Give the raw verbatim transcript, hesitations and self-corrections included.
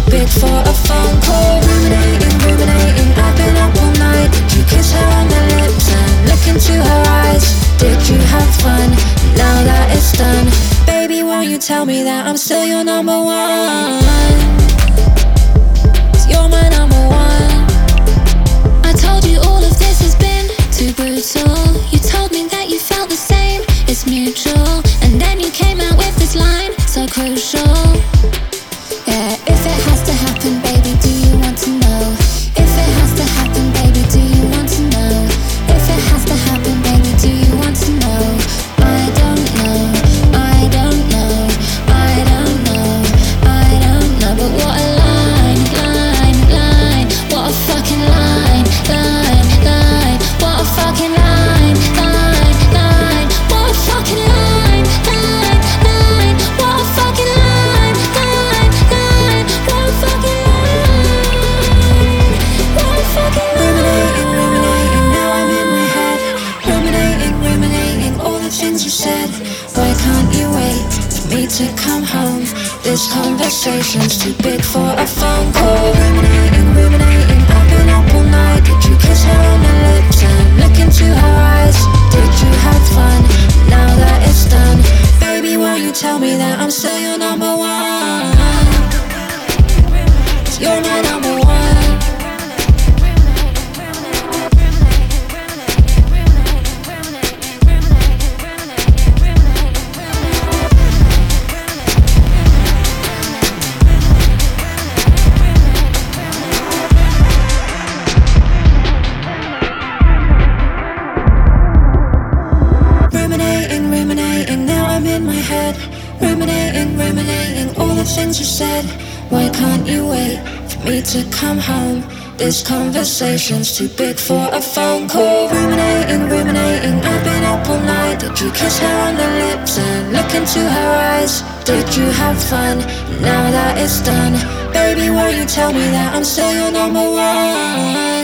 big for a phone call. Ruminating, ruminating, I've been up all night. Did you kiss her on the lips and look into her eyes? Did you have fun? Now that it's done, baby, won't you tell me that I'm still your number one? 'Cause you're my number one. I told you all of this has been too brutal. You told me that you felt the same, it's mutual. And then you came out with this line, so crucial. Yeah, if it has to happen, baby, do you want to know? If it has to happen, baby, do you want to know? If it has to happen, baby, do you want to know? I don't know, I don't know, I don't know, I don't know. But what a line, line, line. What a fucking line, line, line. What a fucking line, line, line. What a fucking line, line, line. What a fucking line, line, line. What a fucking line. What a fucking line. Ruminating, ruminating, now I'm in my head. Ruminating, ruminating, all the things you said. Why can't you wait for me to come home? This conversation's too big for a phone call. Ruminating, ruminating, I've been up all night. Did you kiss her on the lips and look into her eyes? Did you have fun? Now that it's done, baby, won't you tell me that I'm still your number one? 'Cause you're my number one. Ruminating, ruminating, now I'm in my head. Ruminating, ruminating, all the things you said. Why can't you wait for me to come home? This conversation's too big for a phone call. Ruminating, ruminating, I've been up all night. Did you kiss her on the lips and look into her eyes? Did you have fun? Now that it's done, baby, won't you tell me that I'm still your number one?